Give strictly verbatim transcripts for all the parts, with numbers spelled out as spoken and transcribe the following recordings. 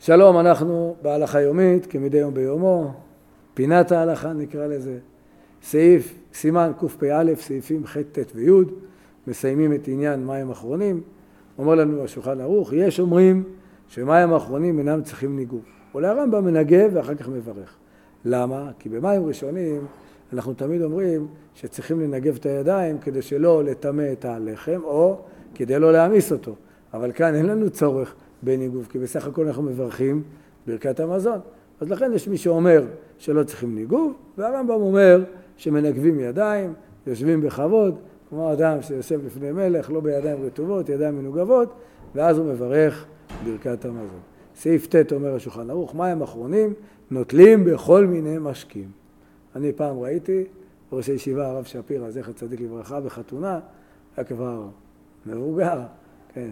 שלום, אנחנו בהלכה יומית, כמדי יום ביומו, פינת ההלכה נקרא לזה, סעיף, סימן קפ"א, סעיפים ח' ט' וי', מסיימים את עניין מים אחרונים. אומר לנו השולחן ערוך, יש אומרים שמים האחרונים אינם צריכים ניגוב. אולי הרמב"ם מנגב ואחר כך מברך. למה? כי במים ראשונים אנחנו תמיד אומרים שצריכים לנגב את הידיים כדי שלא לטמא את הלחם או כדי לא להעמיס אותו. אבל כאן אין לנו צורך בניגוב, כי בסך הכל אנחנו מברכים ברכת המזון. אז לכן יש מי שאומר שלא צריכים ניגוב, והרמב"ם אומר שמנגבים ידיים, יושבים בכבוד, כמו אדם שיושב לפני מלך, לא בידיים רטובות, ידיים מנוגבות, ואז הוא מברך ברכת המזון. סעיף ט' אומר השולחן ערוך, מים אחרונים נוטלים בכל מיני משקים. אני פעם ראיתי, ראש הישיבה הרב שפירא, זכר צדיק לברכה, בחתונה, היה כבר מבוגר, כן,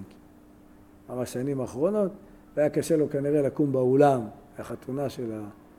ממש שנים האחרונות, והיה קשה לו כנראה לקום באולם, החתונה של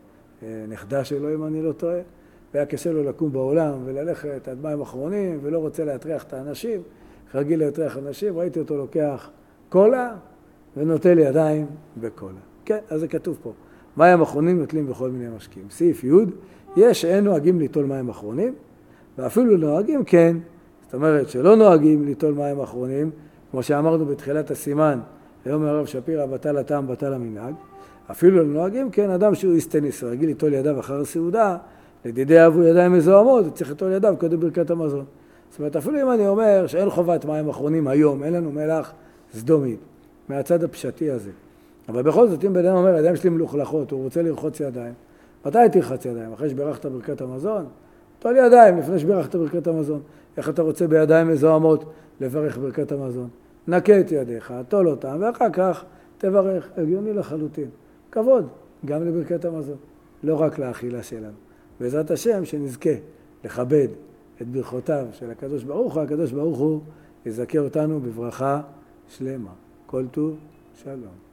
הנכדה שלו, אם אני לא טועה, והיה קשה לו לקום באולם וללכת עד מים אחרונים, ולא רוצה להטריח את האנשים, רגיל להטריח אנשים, ראיתי אותו לוקח קולה, ונוטל ידיים בקולה. כן, אז זה כתוב פה. מים אחרונים נוטלים בכל מיני משקים. סעיף י' יש שאין נוהגים ליטול מים אחרונים, ואפילו נוהגים כן, זאת אומרת שלא נוהגים ליטול מים אחרונים, כמו שאמרנו בתחילת הסימן, היום הרב שפירא בטל הטעם בטל המנהג, אפילו נוהגים כן, אדם שהוא איסטניס, רגיל ליטול ידיו אחר הסעודה, לדידי אבו ידיים מזוהמות, צריך ליטול ידיו קודם ברכת המזון. זאת אומרת, אפילו אם אני אומר שאין חובת מים אחרונים היום, אין לנו מלח סדומית, מהצד הפשטי הזה. אבל בכל זאת, אם בן אדם אומר, הידיים שלי מלוכלכות, הוא רוצה לרחוץ ידיים, מתי תרחץ ידיים? אחרי שברכת ברכת המזון? תול ידיים לפני שברכת ברכת המזון. איך אתה רוצה בידיים מזוהמות לברך ברכת המזון? נקה את ידיך, תול אותם, ואחר כך תברך. הגיוני לחלוטין. כבוד, גם לברכת המזון. לא רק לאכילה שלנו. בעזרת השם שנזכה לכבד את ברכותיו של הקדוש ברוך הוא, הקדוש ברוך הוא יזכה אותנו בברכה שלמה. כל טוב, שלום.